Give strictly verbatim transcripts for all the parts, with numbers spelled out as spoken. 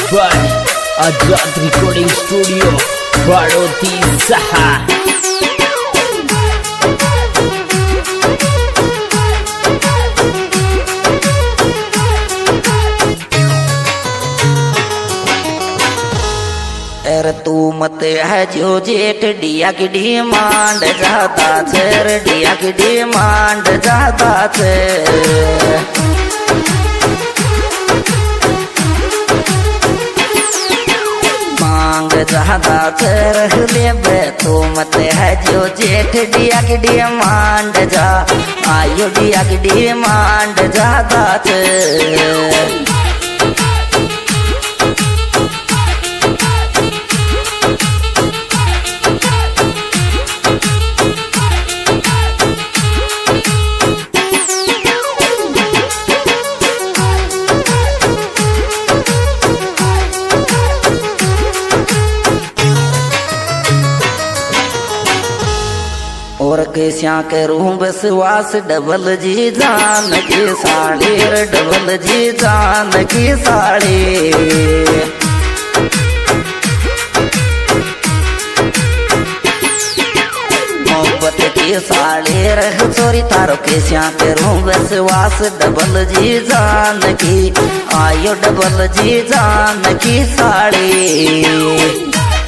by Azad Recording Studio, Badoti Saha. अरे तू मत है जो जेठ डिया की डिमांड जाता छे, डिया की डिमांड जाता छे। मांग जाता छे रह ले बे तू मत है जो जेठ डिया की डिमांड जा, आयो डिया की डिमांड जाता छे। और कैसा करूं बसवास डबल जी जान की साड़ी, डबल जी जान की साड़ी। मोहब्बत की साड़ी रह चोरी तारो कैसा करूं बसवास डबल जी जान की, आयो डबल जी जान की साड़ी।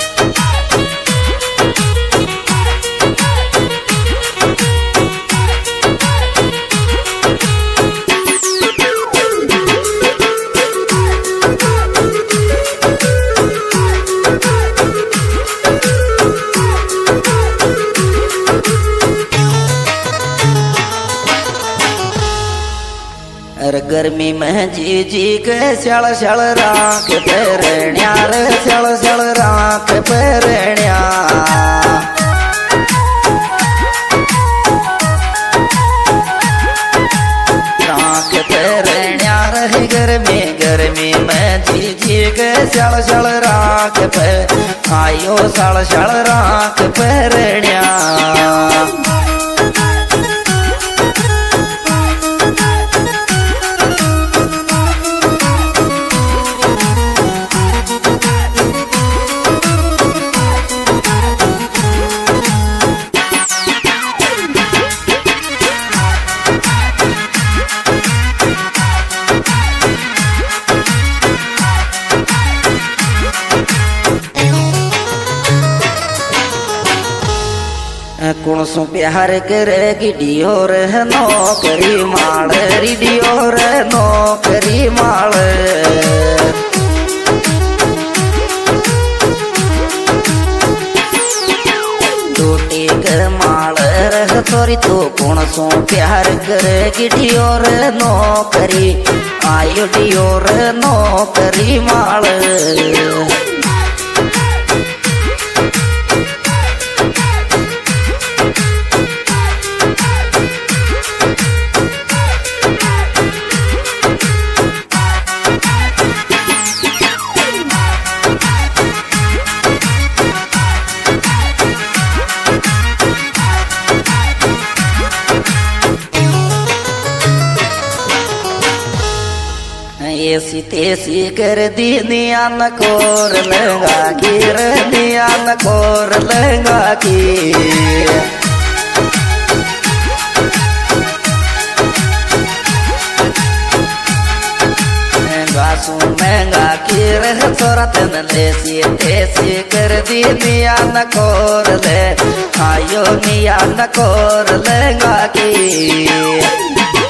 अरे गर्मी में जी जी के स्याल स्याल राख पैरण्या रे, स्याल स्याल राख पैरण्या। राख पैरण्या रही गर्मी, गर्मी में जी जी के स्याल स्याल राख पे, आयो स्याल स्याल राख पैरण्या। कौन सो प्यार करेगी डियोर है नौकरी माल, डियोर है नौकरी माल। टूटी कर माल रह तोरी तो कौन सो प्यार करेगी डियोर नौकरी, आयो डियोर नौकरी माल। ऐसी तेसी कर दी नियान कोर लगा की, नियान कोर लगा की। गासू महंगा की रह छोरा तेन देसी तेसी कर दी नियान कोर ले, आयो नियान कोर लगा की।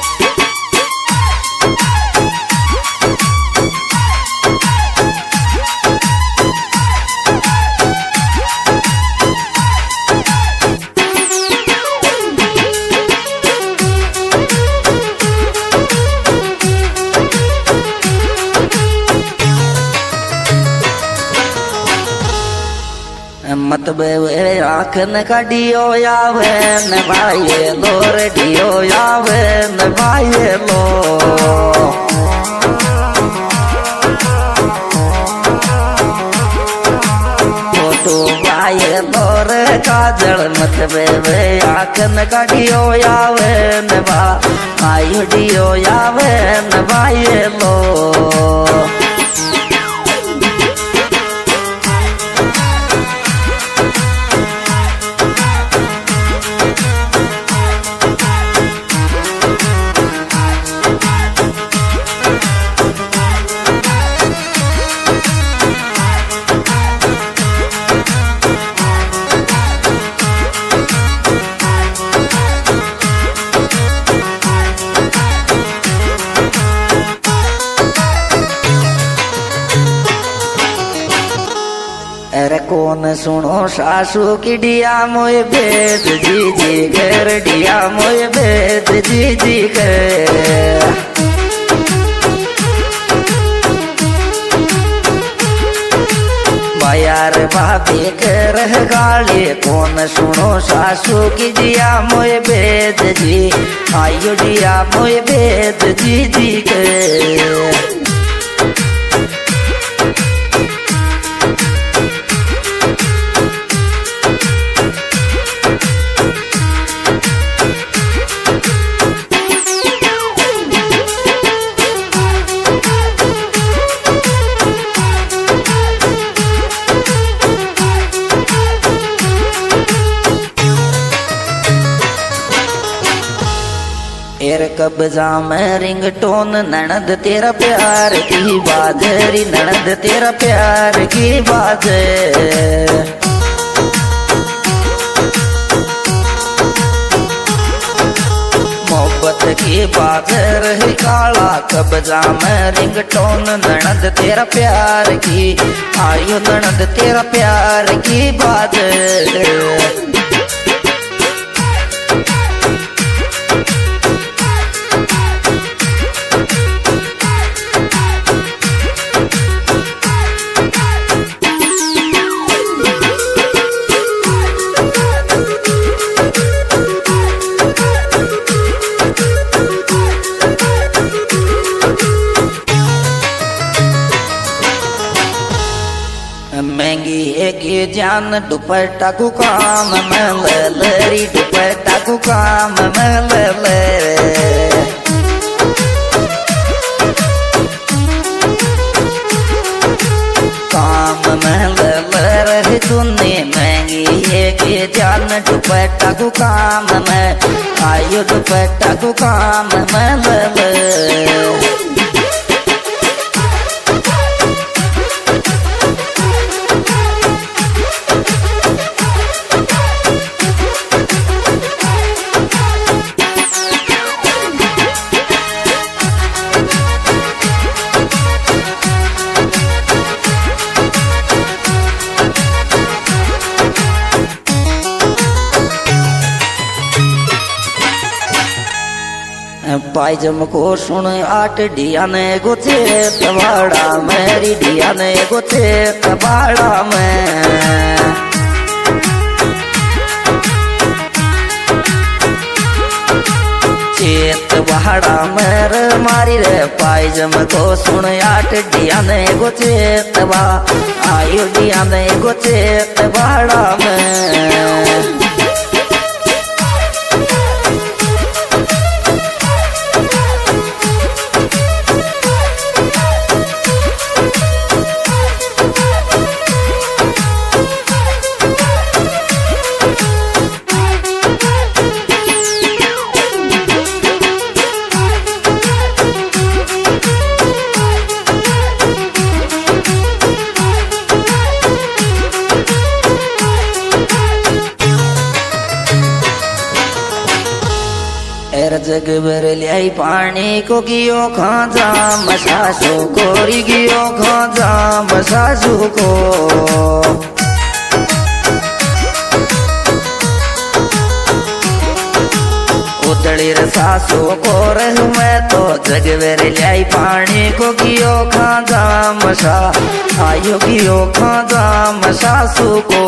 मत बे आँख न काटियो यावे न भाई लोर डियो यावे न भाई लो। फोटो भाई लोर काजल मत बे आँख न काटियो यावे न भाई डियो यावे न भाई लो। कौन सुनो सासू की डिया मोए भेद जी जी कर डिया मोए भेद जी जी कर यार भाभी कर गाली कौन सुनो सासू की डिया मोए भेद जी आयो डिया मोए भेद जी जी कर एर कब्जा में रिंगटोन ननद तेरा प्यार की बाजरी ननद तेरा प्यार की बाज मोहब्बत की बाजर है काला कब्जा में रिंगटोन ननद तेरा प्यार की आयो ननद तेरा प्यार की बाज महंगी एक जान दुपट्टा को काम मलरी दुपट्टा को काम मलरे काम मलरे तूने महंगी एक जान दुपट्टा को काम में आयो दुपट्टा को काम मलरे पायजम को सुन आठ डिया ने गोचे तबाड़ा मेरी डिया ने गोचे तबाड़ा में चेत बहाड़ा मेर मारी रे पायजम को सुन आठ डिया ने गोचे तबा आयो डिया ने गोचे तबाड़ा में जग भर लियाई पानी को गियो खाजा मसासू को गियो खाजा मसासू को उतड़ी रे सासू को रहूं मैं तो जग भर लियाई पानी को गियो खाजा मसा आयो गियो खाजा मसासू को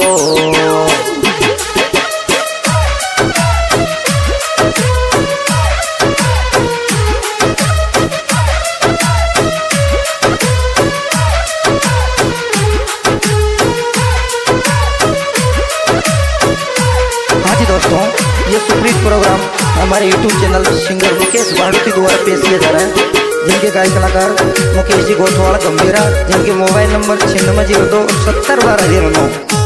दोस्तों ये सुप्रीत प्रोग्राम हमारे YouTube channel singer Mukesh Bhadoti द्वारा पेश किया जा रहा है, जिनके गायक कलाकार मुकेश जी गोठवाड़ा गंभीरा, जिनके मोबाइल नंबर छिन्नवे जीरो दो सत्तर बारह जीरो नौ।